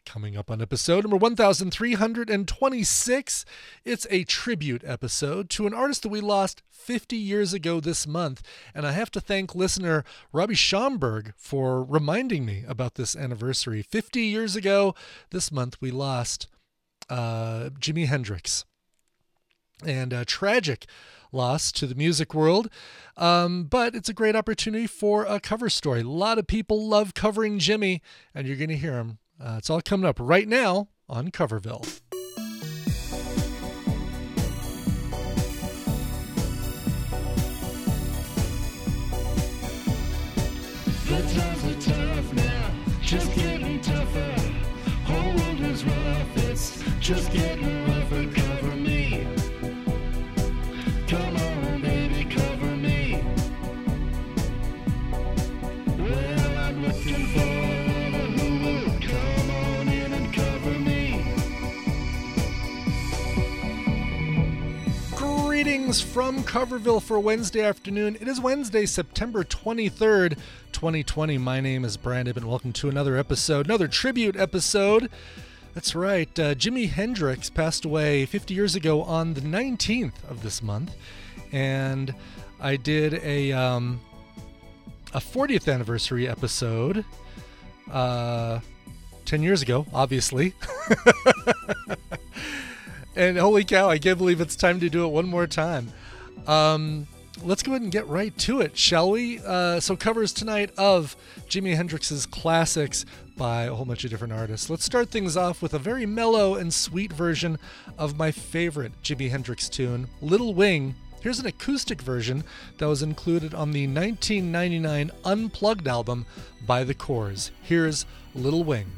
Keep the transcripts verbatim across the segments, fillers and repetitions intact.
Coming up on episode number one thousand three hundred twenty-six, it's a tribute episode to an artist that we lost fifty years ago this month. And I have to thank listener Robbie Schomburg for reminding me about this anniversary. fifty years ago this month, we lost uh, Jimi Hendrix. And a tragic loss to the music world, um, but it's a great opportunity for a cover story. A lot of people love covering Jimmy, and you're going to hear him. Uh, it's all coming up right now on Coverville. The times are tough now, just getting tougher. Whole world is rough, it's just getting rougher. Cover me. Come on, baby, cover me. Well, I'm looking for who will come on in and cover me. Greetings from Coverville for Wednesday afternoon. It is Wednesday, September twenty-third, twenty twenty. My name is Brandon, and welcome to another episode, another tribute episode. That's right, uh, Jimi Hendrix passed away fifty years ago on the nineteenth of this month, and I did a um, a fortieth anniversary episode uh, ten years ago, obviously. And holy cow, I can't believe it's time to do it one more time. Um, let's go ahead and get right to it, shall we? Uh, so covers tonight of Jimi Hendrix's classics by a whole bunch of different artists. Let's start things off with a very mellow and sweet version of my favorite Jimi Hendrix tune, Little Wing. Here's an acoustic version that was included on the nineteen ninety-nine Unplugged album by The Corrs. Here's Little Wing.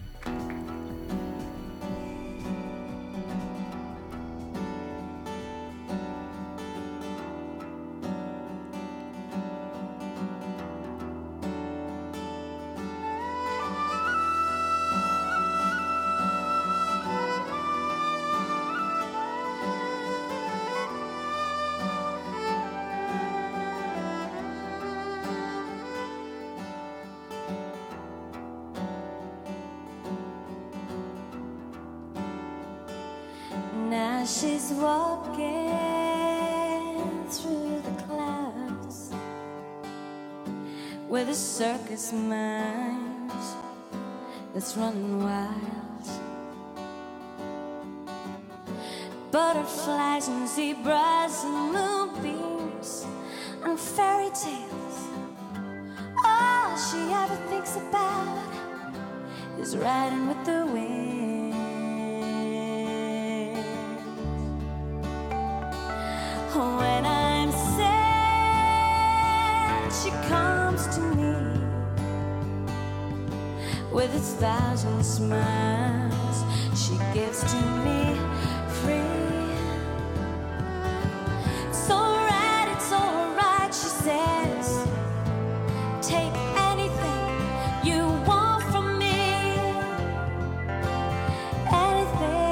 Now she's walking through the clouds with a circus mind that's running wild. Butterflies and zebras and moonbeams and fairy tales. All she ever thinks about is riding with the wind. When I'm sad, she comes to me with a thousand smiles she gives to me free. It's alright, it's alright, she says. Take anything you want from me. Anything.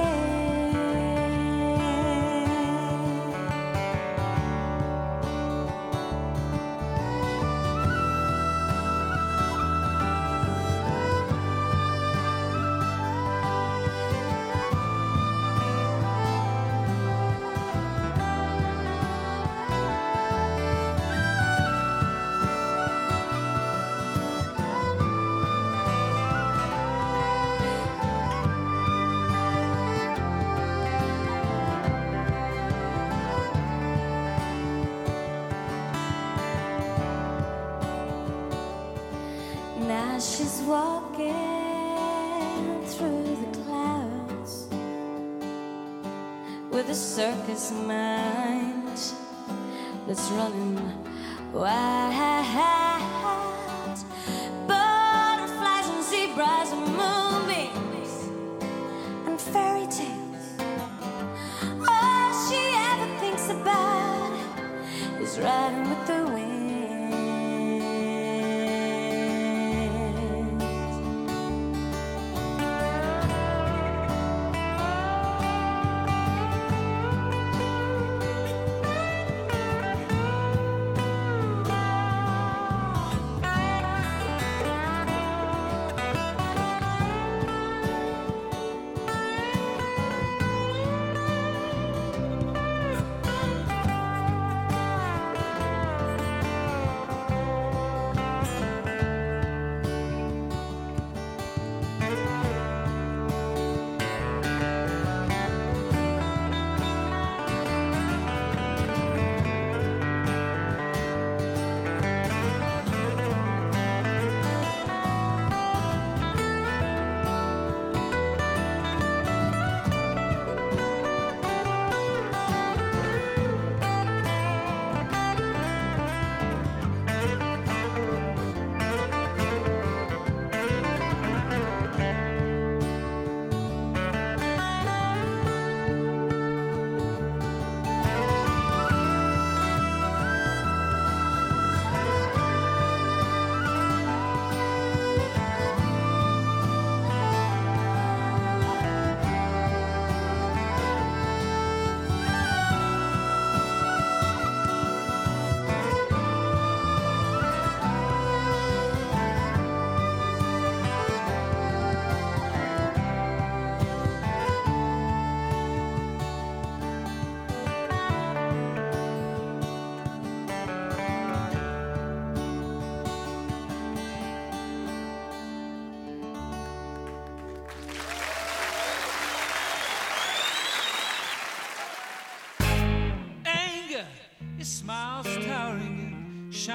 Now she's walking through the clouds with a circus mind that's running wild. Butterflies and zebras and moonbeams and fairy tales. All she ever thinks about is riding with the wind.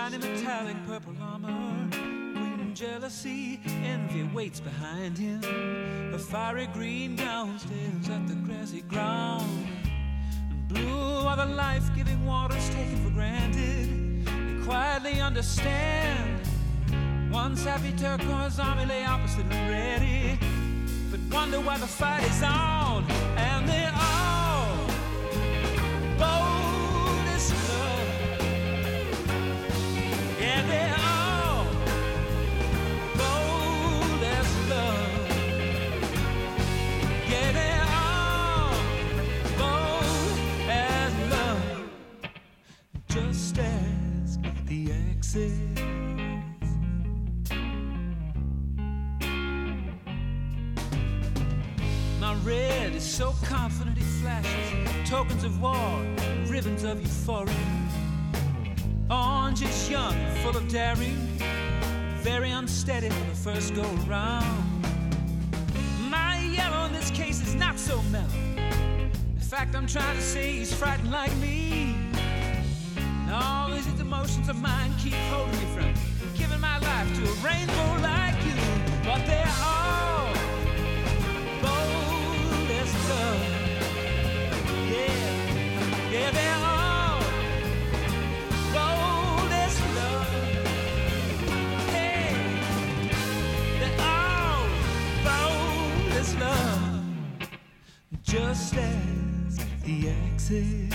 shiny metallic purple armor. Green jealousy, envy waits behind him. A fiery green gown stares at the grassy ground. And blue are the life-giving waters taken for granted. They quietly understand. Once happy turquoise army lay opposite and ready, but wonder why the fight is on. And they're all bold as love. Yeah, they're all bold as love. Yeah, they're all bold as love. Just as the exit. My red is so confident it flashes tokens of war, ribbons of euphoria. Orange is young, full of daring, very unsteady for the first go round. My yellow in this case is not so mellow. In fact, I'm trying to say he's frightened like me. And all these emotions of mine keep holding me from giving my life to a rainbow like you. But they're all bold as love. Yeah, yeah, they're all bold as love. Hey, they're all bold as love. Just as the exit.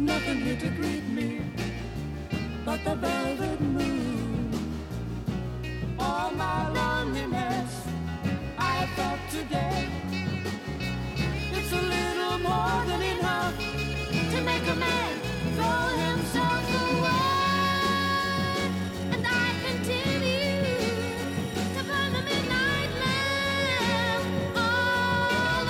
Nothing here to greet me but the velvet moon. All my loneliness I felt today, it's a little more than enough to make a man throw himself away. And I continue to burn the midnight lamp all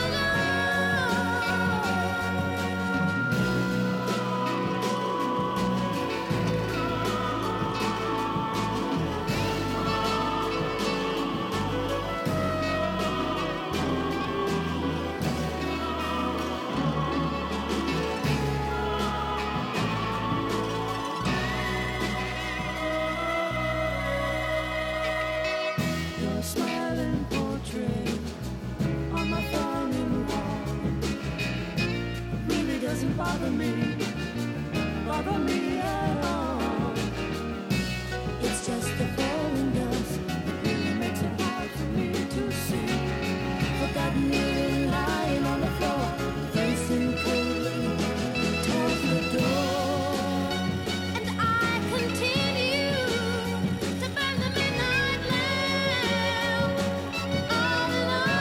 Your smiling portrait on my frowning wall really doesn't bother me, bother me at all. It's just the falling dust that really makes it hard for me to see. Forgotten you lying on the floor, facing coldly towards the door. And I continue to burn the midnight lamp all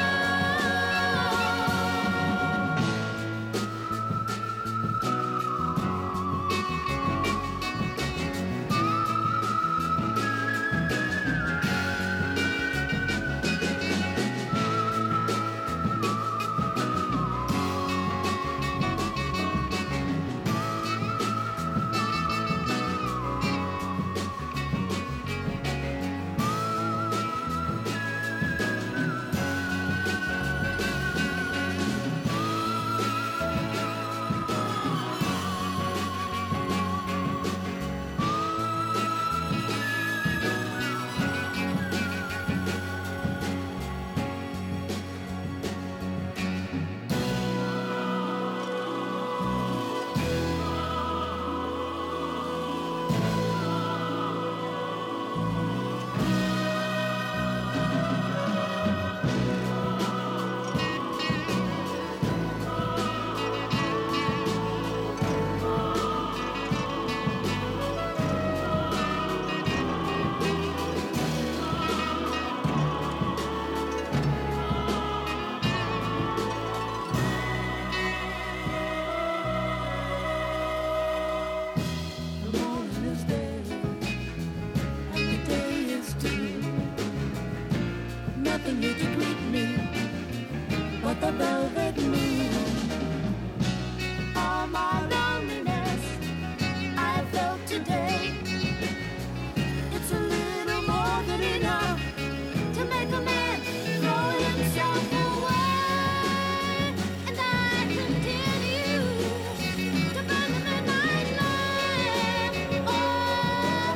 the morning is there and the day is due. Nothing here to greet me but the velvet moon. All my loneliness I felt today, it's a little more than enough to make a man throw himself away. And I continue to burn the midnight lamp all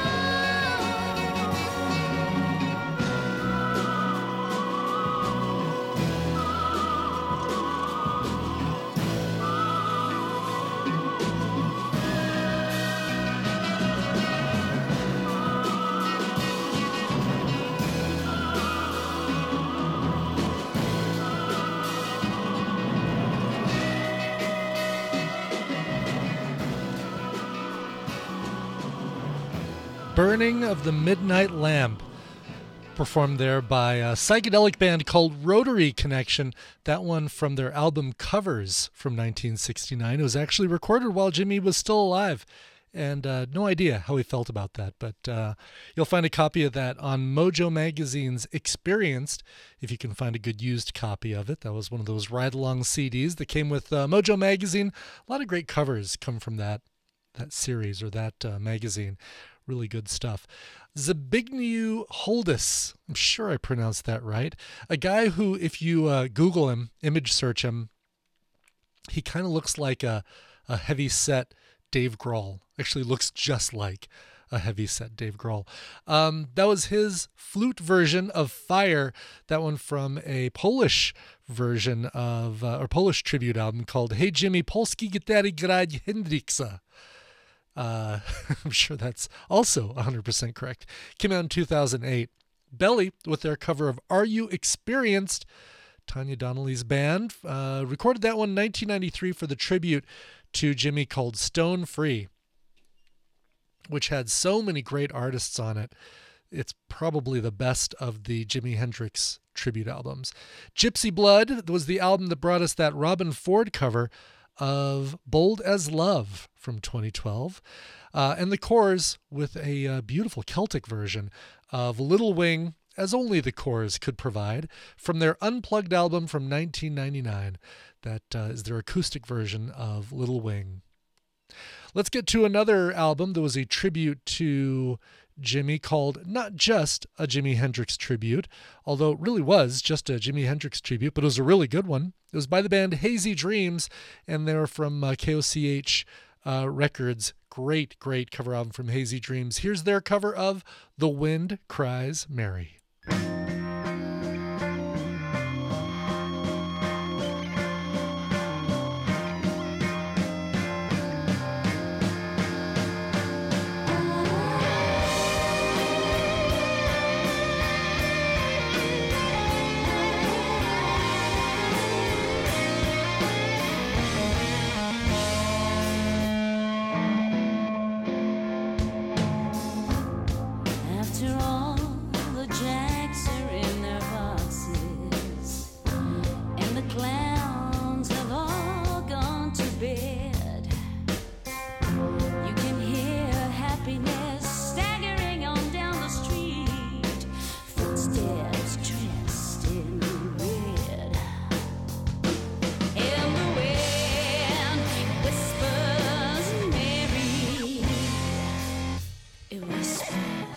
Burning of the Midnight Lamp, performed there by a psychedelic band called Rotary Connection. That one from their album Covers from nineteen sixty-nine. It was actually recorded while Jimmy was still alive, and uh, no idea how he felt about that. But uh, you'll find a copy of that on Mojo Magazine's Experienced, if you can find a good used copy of it. That was one of those ride-along C Ds that came with uh, Mojo Magazine. A lot of great covers come from that that series or that uh, magazine. Really good stuff. Zbigniew Holdis, I'm sure I pronounced that right. A guy who, if you uh, Google him, image search him, he kind of looks like a, a heavy-set Dave Grohl. Actually looks just like a heavy-set Dave Grohl. Um, that was his flute version of Fire, that one from a Polish version of, uh, or Polish tribute album called Hey Jimmy, Polski Gitary Grać Hendriksa. Uh, I'm sure that's also one hundred percent correct. Came out in two thousand eight. Belly, with their cover of Are You Experienced? Tanya Donnelly's band. Uh, recorded that one in nineteen ninety-three for the tribute to Jimmy called Stone Free, which had so many great artists on it. It's probably the best of the Jimi Hendrix tribute albums. Gypsy Blood was the album that brought us that Robin Ford cover of Bold as Love from twenty twelve. Uh, and the Corrs with a uh, beautiful Celtic version of Little Wing, as only the Corrs could provide, from their Unplugged album from nineteen ninety-nine. That uh, is their acoustic version of Little Wing. Let's get to another album that was a tribute to Jimmy, called not just a Jimi Hendrix tribute, although it really was just a Jimi Hendrix tribute, but it was a really good one. It was by the band Hazy Dreams, and they're from uh, K O C H uh, Records. Great, great cover album from Hazy Dreams. Here's their cover of The Wind Cries Mary. After all, the jacks are in their boxes, and the clowns have all gone to bed. You can hear happiness staggering on down the street, footsteps dressed in red. And the wind whispers Mary, it whispers.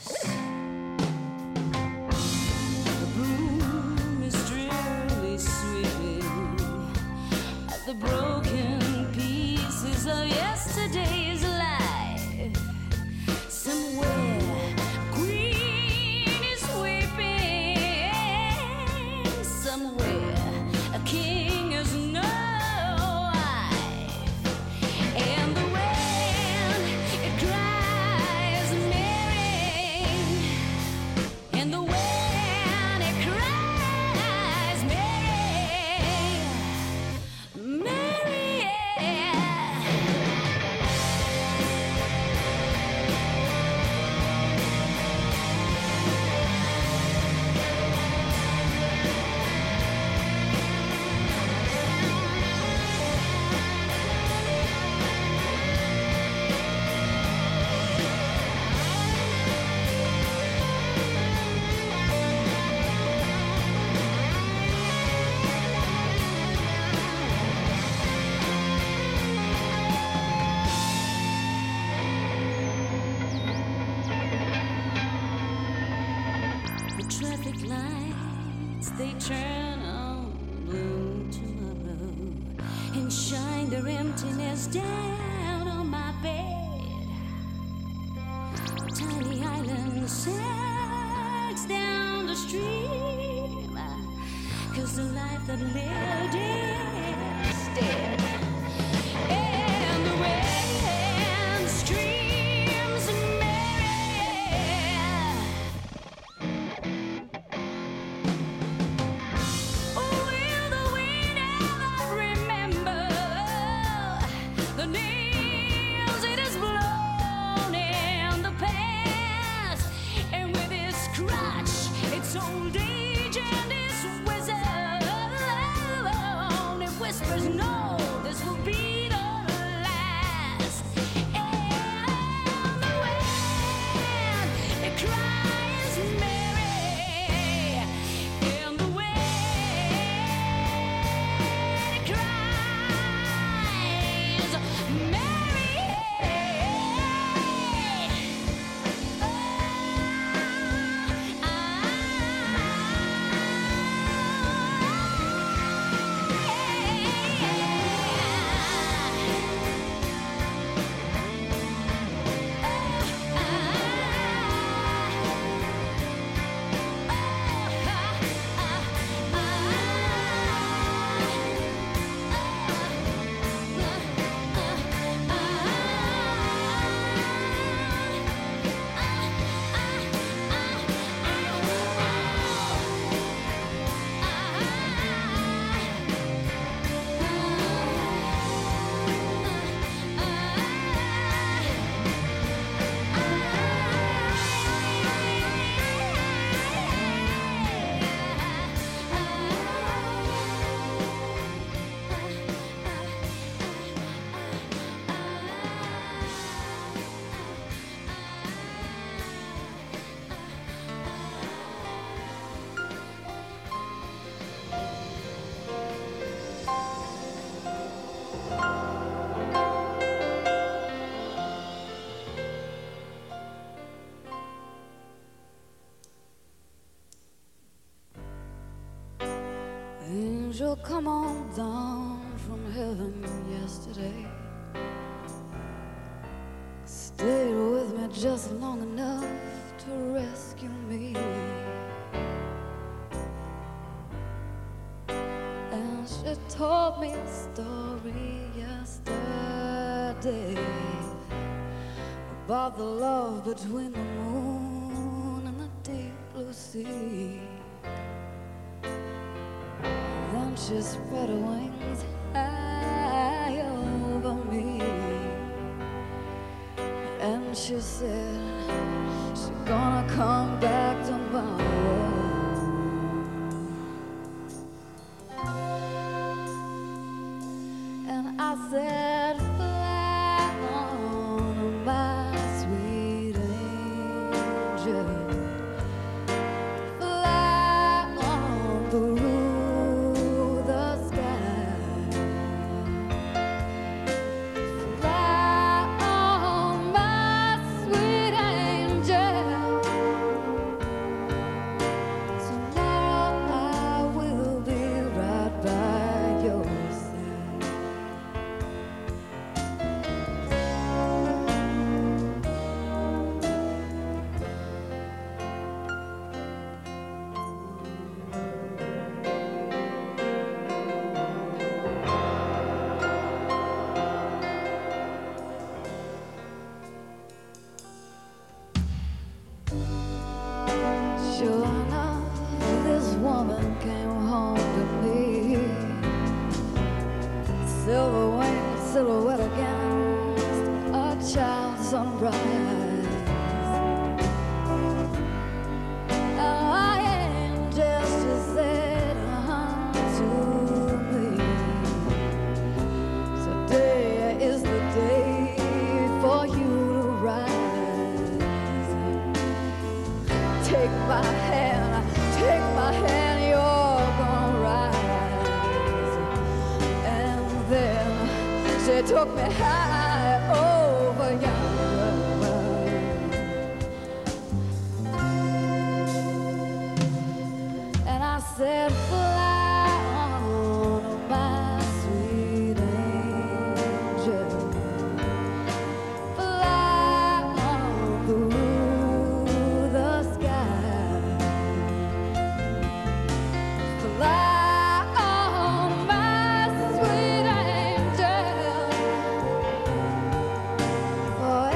The broken pieces of yesterday's life. Somewhere a queen is weeping. Somewhere a king has no wife. And the wind, it cries Mary. And the wind, it cries Mary. Mary, the traffic lights, they turn on blue tomorrow and shine their emptiness down on my bed. Tiny island sags down the stream, 'cause the life that lived is dead. And the wind streams Mary. Will the wind ever remember the nails it has blown in the past? And with its crutch, its old age and its wisdom, angel come on down from heaven yesterday. Stayed with me just long enough to rescue me. And she told me a story yesterday about the love between the moon and the deep blue sea. Then she spread her wings high over me, and she said she's gonna come back tomorrow. And I said, fly on, my sweet angel, fly on through the sky, fly on, my sweet angel. Tomorrow I will be right by your side. Sure enough, this woman came home to me, silver winged silhouette against a child's sunrise. And I am just as said unto me, today is the day for you to rise. Take my hand, take my hand, you're gonna rise. And then she took me high over yonder, and I said, fly on, my sweet angel, fly on through the sky, fly on, my sweet angel, for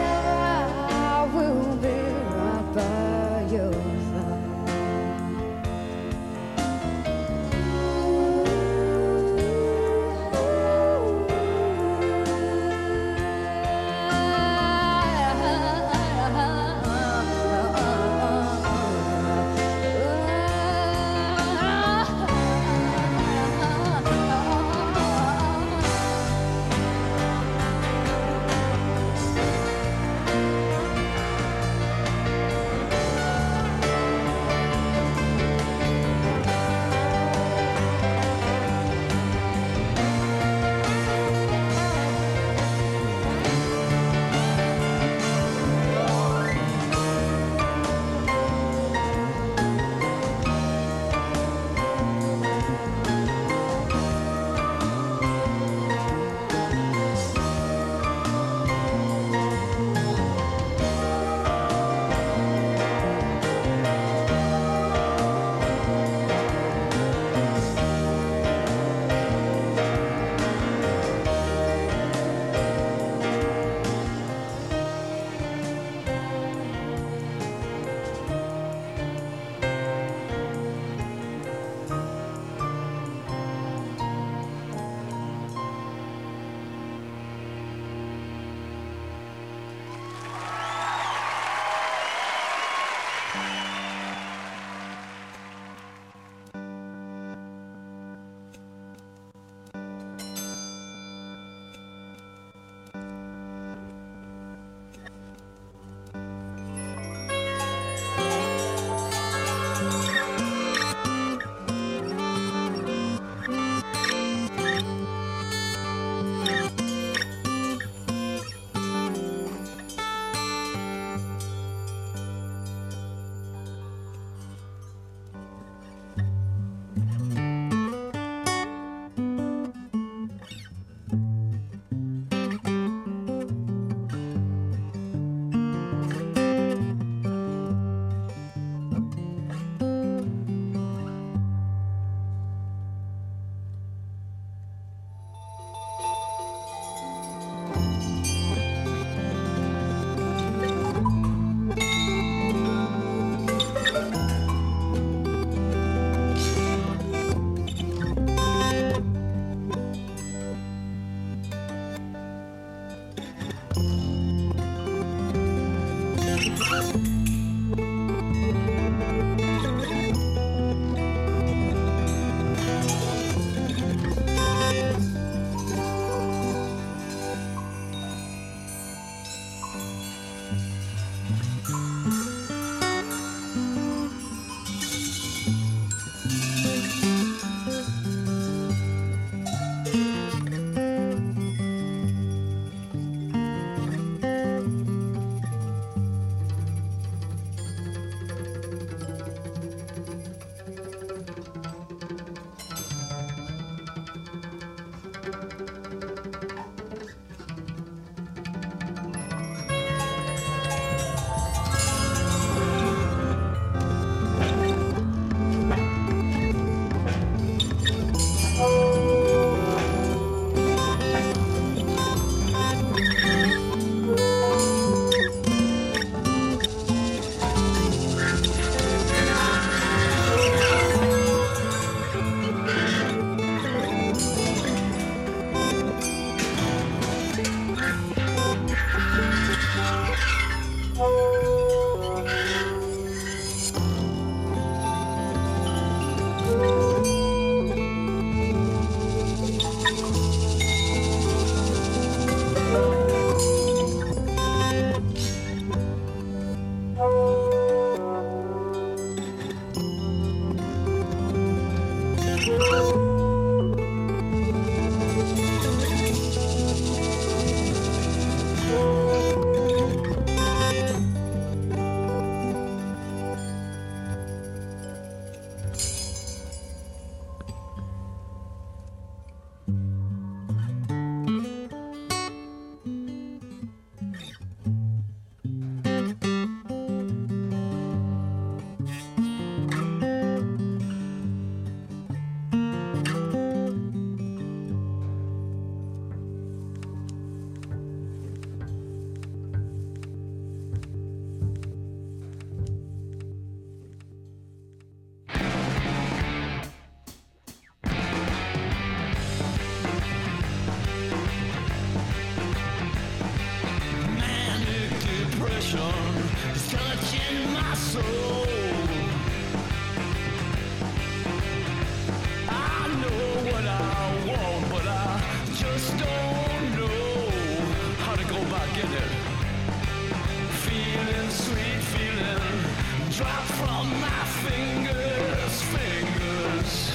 drop from my fingers, fingers.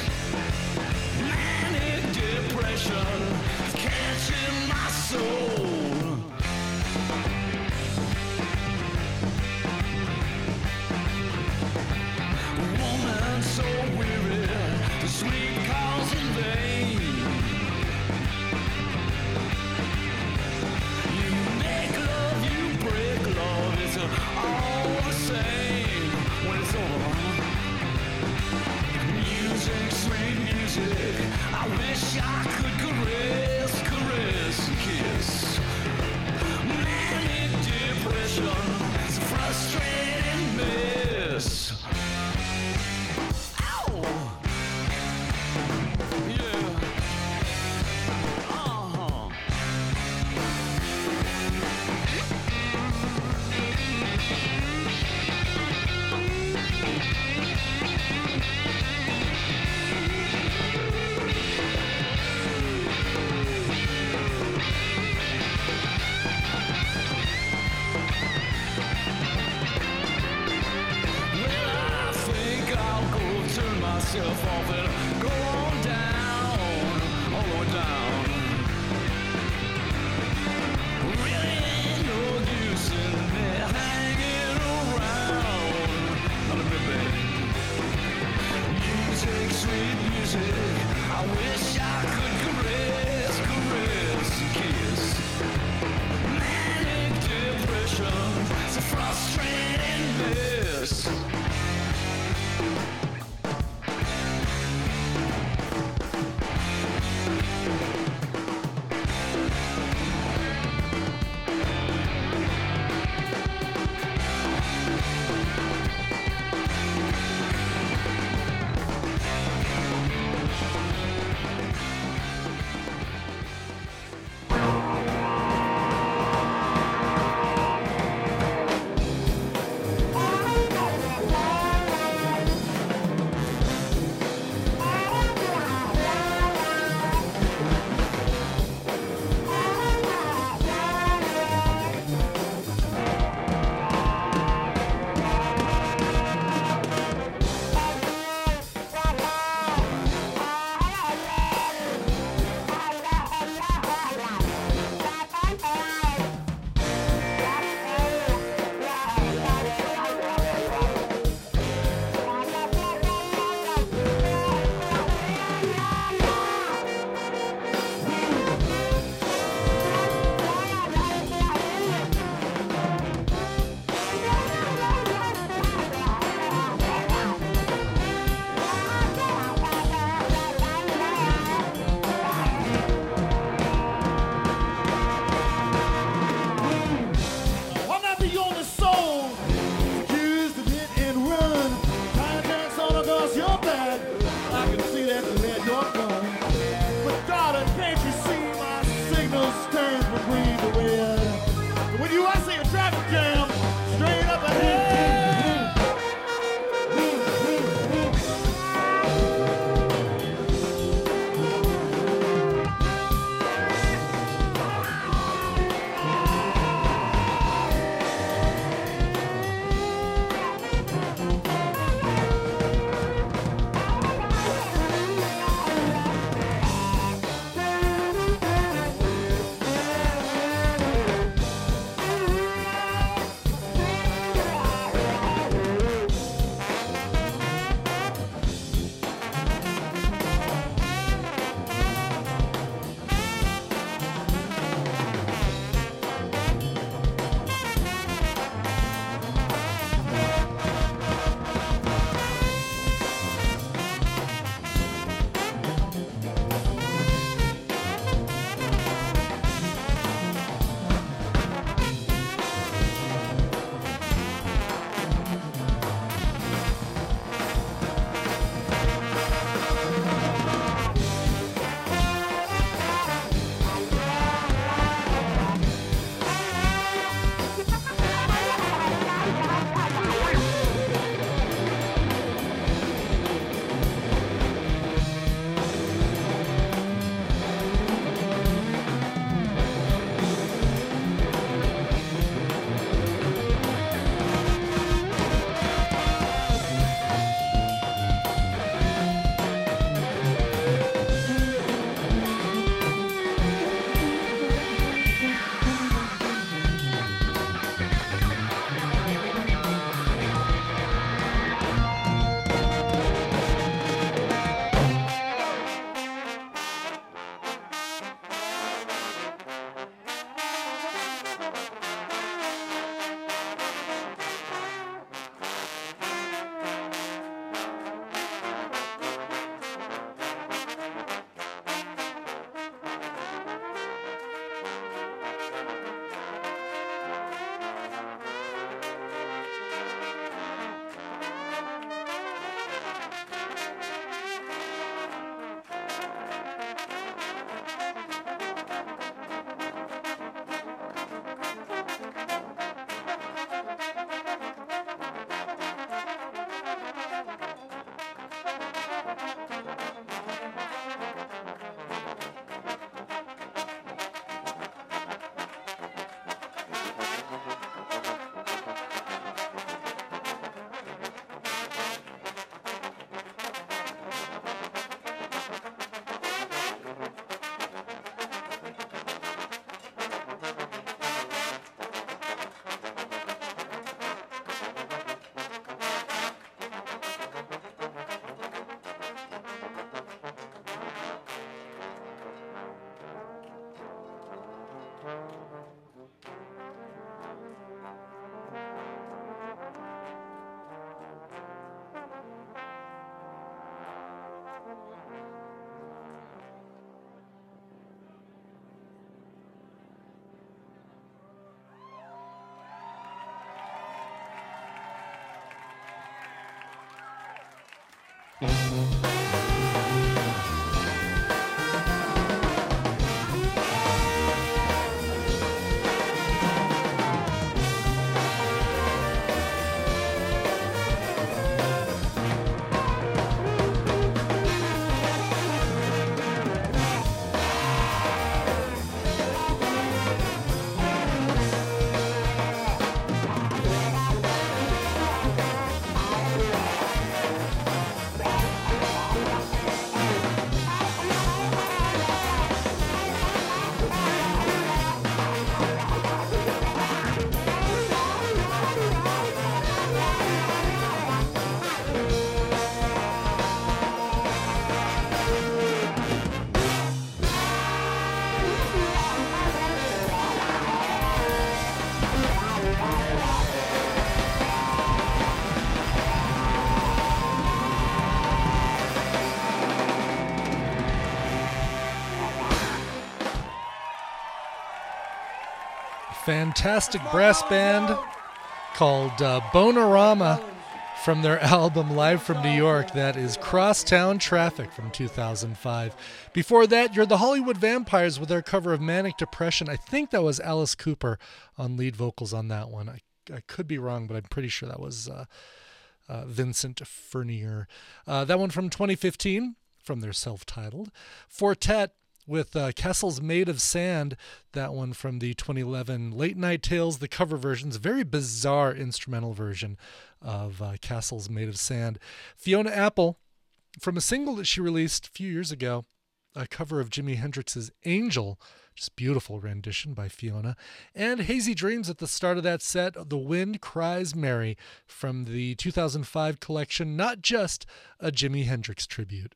Manic depression is catching my soul. Woman so weary, the sweet calls in vain. You make love, you break love, it's all the same when it's over. Music, sweet music, I wish I could caress, caress and kiss. Manic depression, it's a frustrating mess. Ow! Yeah. Uh-huh. Well, I think I'll go turn myself off and go on down, all the way down. Really ain't no use in me hanging around. Not a bit, baby. Music, sweet music, I wish I could caress, caress and kiss. Manic depression, it's a frustrating mess. Fantastic brass band called uh, Bonorama from their album Live from New York. That is Crosstown Traffic from two thousand five. Before that, you're the Hollywood Vampires with their cover of Manic Depression. I think that was Alice Cooper on lead vocals on that one. I, I could be wrong, but I'm pretty sure that was uh, uh, Vincent Furnier. Uh, that one from twenty fifteen from their self-titled. Fortet with uh, Castles Made of Sand, that one from the twenty eleven Late Night Tales, the cover versions, very bizarre instrumental version of uh, Castles Made of Sand. Fiona Apple, from a single that she released a few years ago, a cover of Jimi Hendrix's Angel, just beautiful rendition by Fiona. And Hazy Dreams at the start of that set, The Wind Cries Mary, from the two thousand five collection, Not Just a Jimi Hendrix Tribute.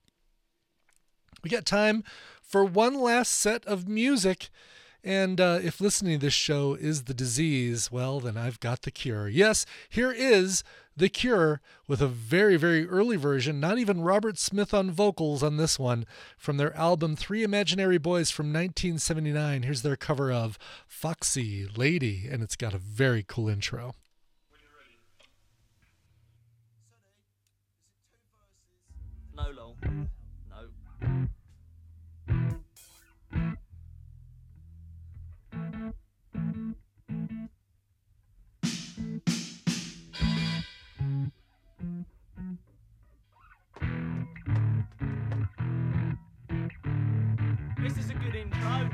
We got time for one last set of music, and uh, if listening to this show is the disease, well, then I've got the cure. Yes, here is The Cure with a very, very early version, not even Robert Smith on vocals on this one, from their album Three Imaginary Boys from nineteen seventy-nine. Here's their cover of Foxy Lady, and it's got a very cool intro. No, lol. No. This is a good intro.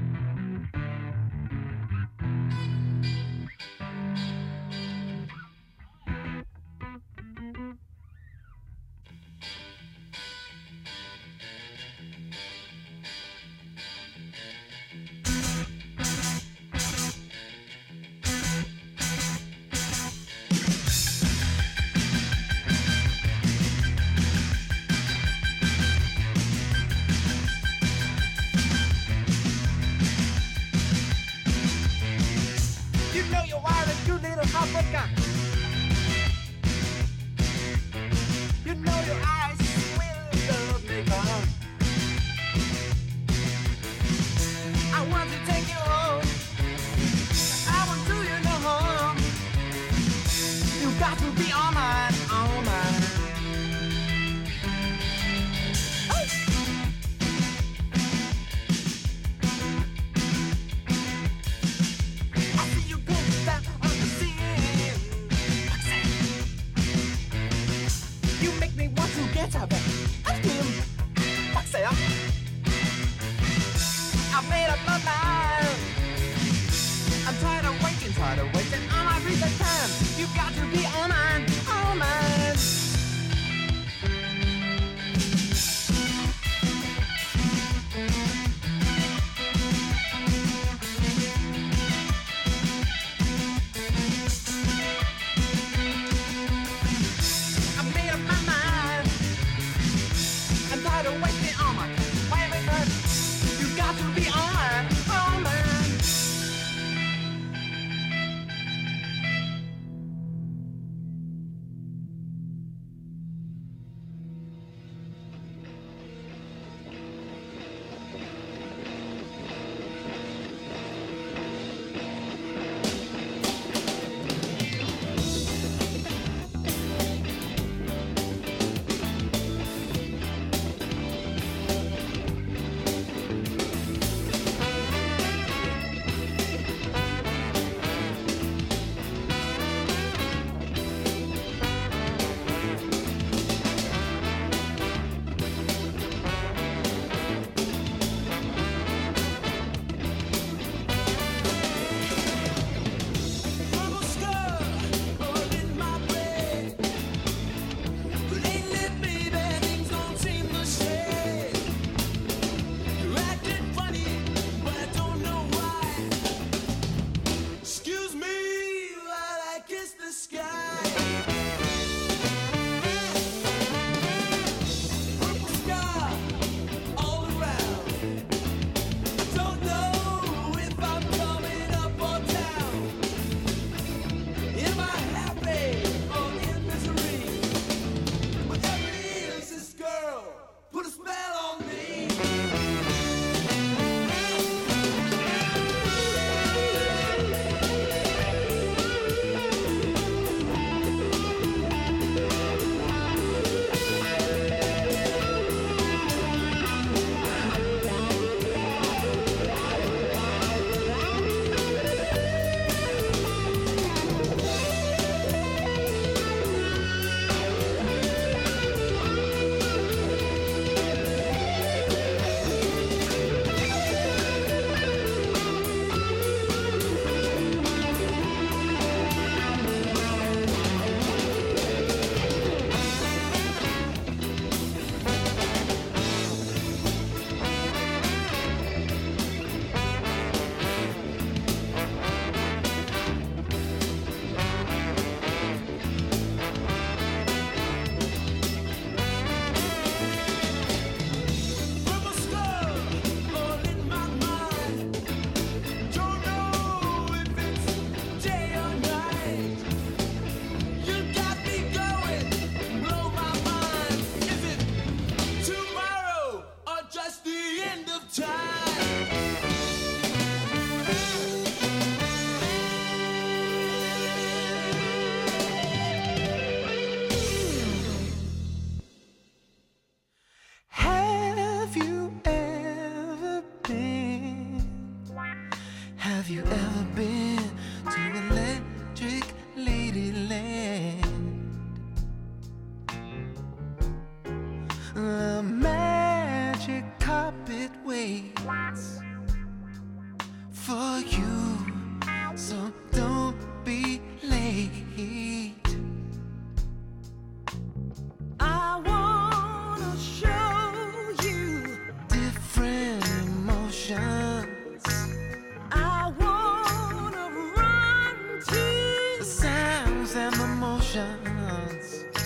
You know you are a good little heartbreaker. You know your eyes will make on. I want to take you home. I won't do you no harm. You got to be all mine, all mine. I see you go down on the scene. Have you ever been to Electric Ladyland? The magic carpet waits for you, so don't be late. I wanna show you. Different emotions, I wanna run to. the sounds and the motions.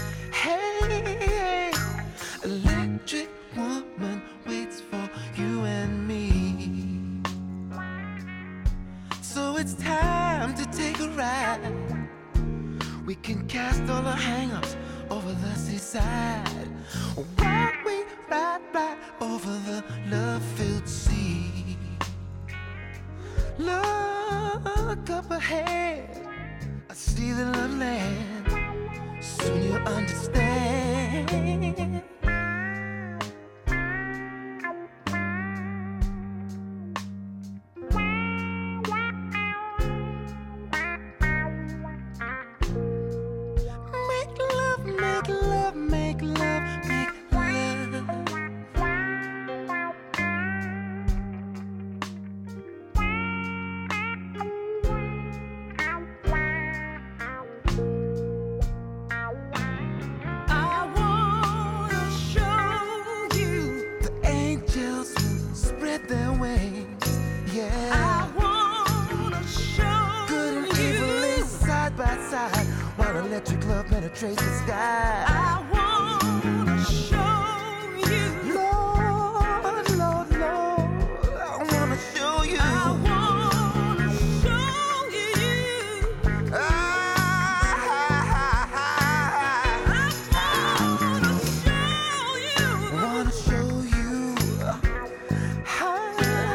Hey, electric woman waits for you and me. So it's time to take a ride. We can cast all our hang-ups over the seaside, while we ride right over the love-filled sea. Look up ahead, I see the love land. Soon you'll understand. Make love, make love, make love, make love. I wanna show you. The angels will spread their wings. Yeah. I wanna show Good and you. evil lay side by side while electric love penetrates the sky. I wanna show you. Lord, Lord, Lord, I wanna show you. I wanna show you. Ah, I wanna show you. I wanna show you. Ah,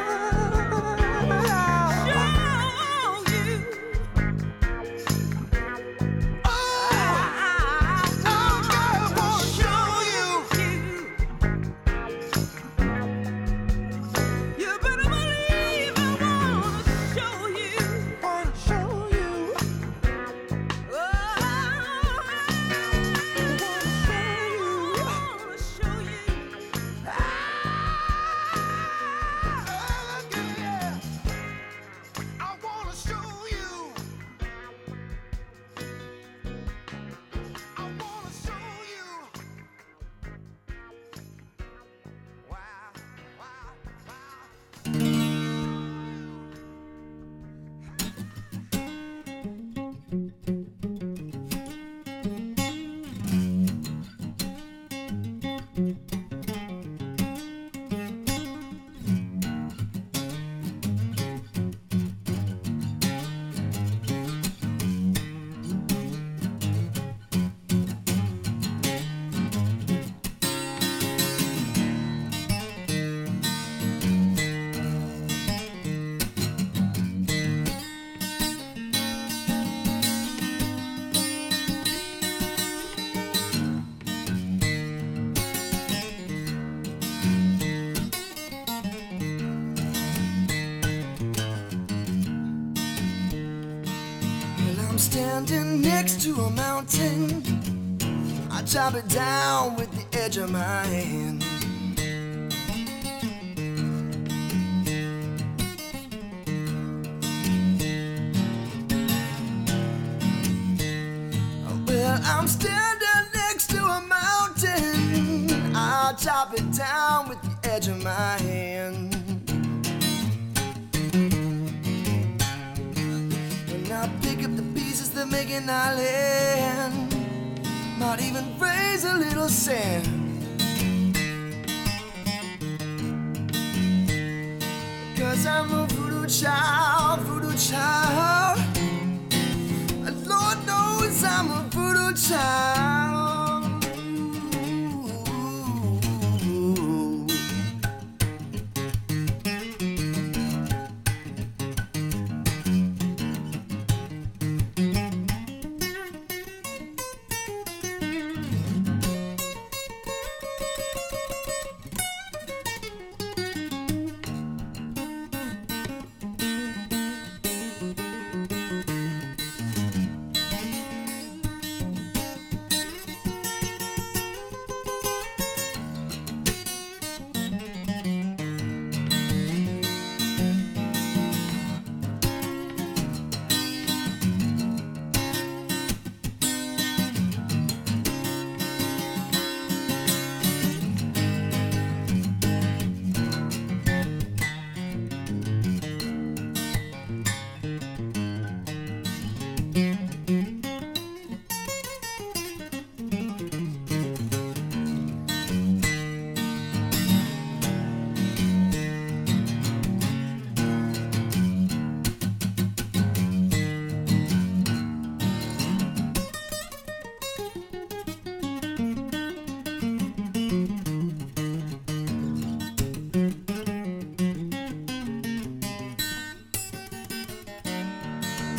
standing next to a mountain. I chop it down with the edge of my hand. Well, I'm standing next to a mountain. I'll chop it down with the edge of my hand. And I'll pick up the pieces that make an island. Might even raise a little sand. Cause I'm a voodoo child, voodoo child. And Lord knows I'm a voodoo child.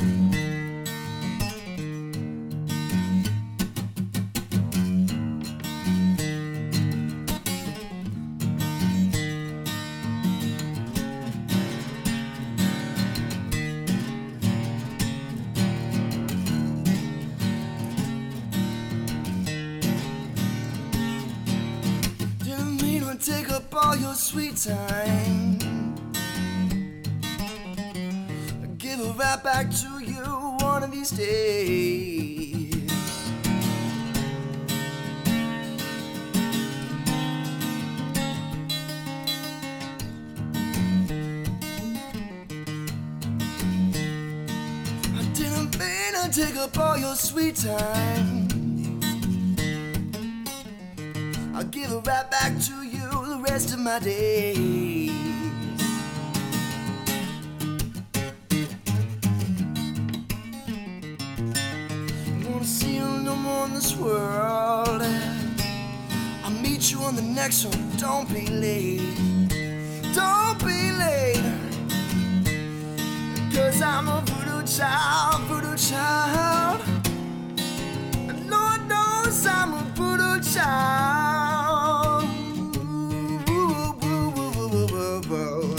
Didn't mean to take up all your sweet time. I'll give it right back to you one of these days. I didn't mean to take up all your sweet time. I'll give it right back to you the rest of my days. I wanna see you no more in this world. I'll meet you on the next one. Don't be late. Don't be late. Cause I'm a voodoo child, voodoo child. And Lord knows I'm a voodoo child. Ooh, ooh, ooh, ooh, ooh, ooh, ooh.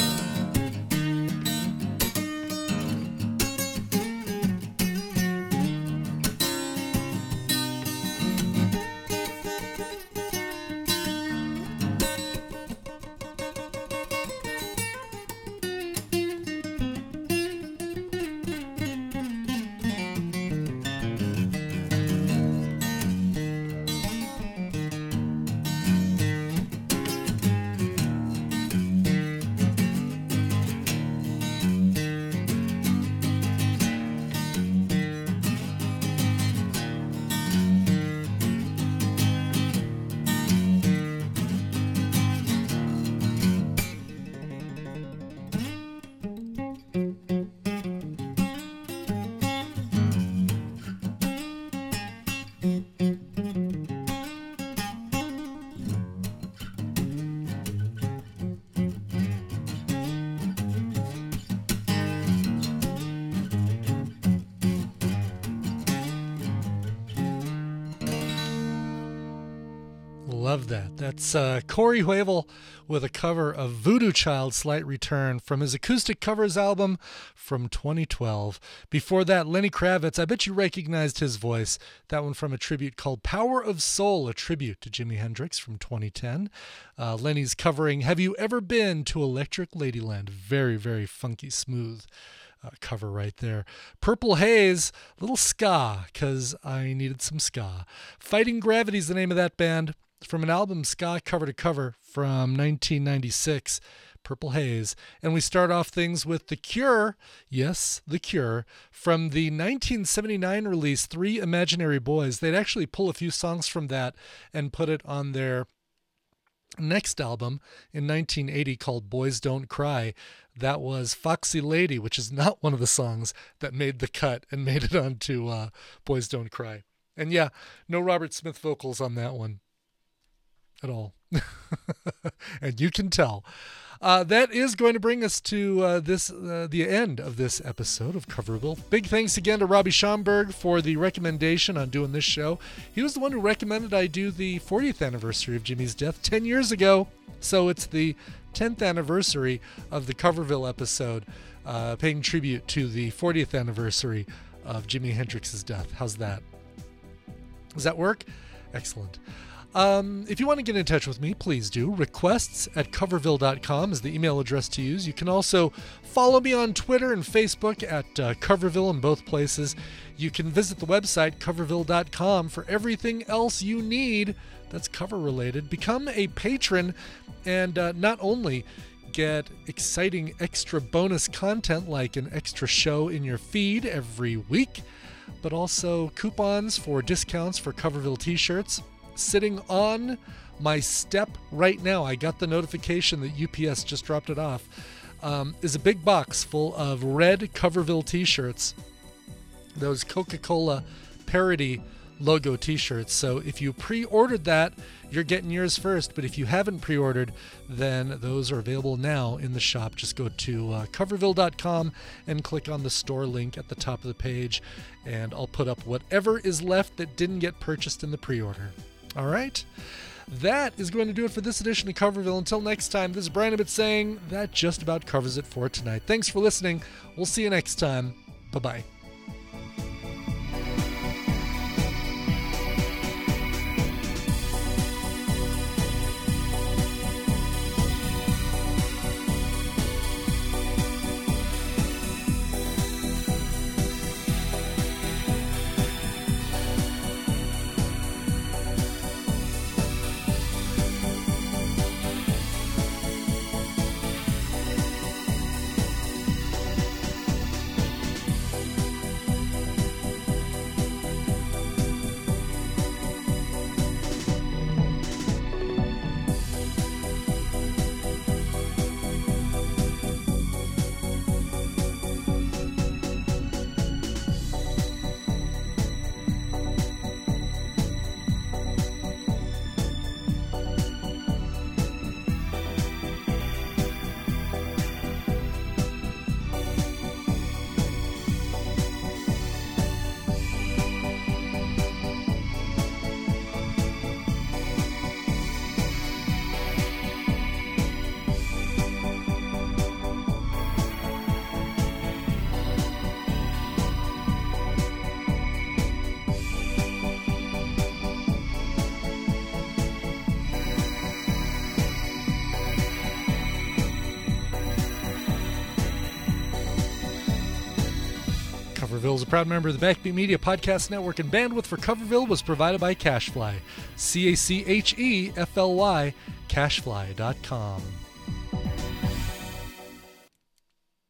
Love that. That's uh, Corey Huevel with a cover of Voodoo Child, Slight Return from his acoustic covers album from twenty twelve. Before that, Lenny Kravitz. I bet you recognized his voice. That one from a tribute called Power of Soul, a tribute to Jimi Hendrix from twenty ten. Uh, Lenny's covering Have You Ever Been to Electric Ladyland? Very, very funky, smooth Uh, cover right there. Purple Haze, little ska, because I needed some ska. Fighting Gravity's the name of that band, from an album Ska Cover to Cover from nineteen ninety-six, Purple Haze. And we start off things with The Cure, yes, The Cure, from the nineteen seventy-nine release Three Imaginary Boys. They'd actually pull a few songs from that and put it on their next album in nineteen eighty called Boys Don't Cry. That was Foxy Lady, which is not one of the songs that made the cut and made it onto uh, Boys Don't Cry. And yeah, no Robert Smith vocals on that one at all. And you can tell. Uh, that is going to bring us to uh, this uh, the end of this episode of Coverville. Big thanks again to Robbie Schomburg for the recommendation on doing this show. He was the one who recommended I do the fortieth anniversary of Jimmy's death ten years ago. So it's the tenth anniversary of the Coverville episode, uh, paying tribute to the fortieth anniversary of Jimi Hendrix's death. How's that? Does that work? Excellent. Um, if you want to get in touch with me, please do. Requests at coverville dot com is the email address to use. You can also follow me on Twitter and Facebook at uh, Coverville in both places. You can visit the website coverville dot com for everything else you need that's cover related. Become a patron and uh, not only get exciting extra bonus content like an extra show in your feed every week, but also coupons for discounts for Coverville t-shirts. Sitting on my step right now, I got the notification that U P S just dropped it off, um, is a big box full of red Coverville t-shirts, those Coca-Cola parody logo t-shirts. So if you pre-ordered that, you're getting yours first. But if you haven't pre-ordered, then those are available now in the shop. Just go to uh, coverville dot com and click on the store link at the top of the page, and I'll put up whatever is left that didn't get purchased in the pre-order. All right? That is going to do it for this edition of Coverville. Until next time, this is Brian Ibbott saying that just about covers it for tonight. Thanks for listening. We'll see you next time. Bye-bye. Coverville is a proud member of the Backbeat Media Podcast Network, and bandwidth for Coverville was provided by CacheFly. C A C H E F L Y, cachefly dot com.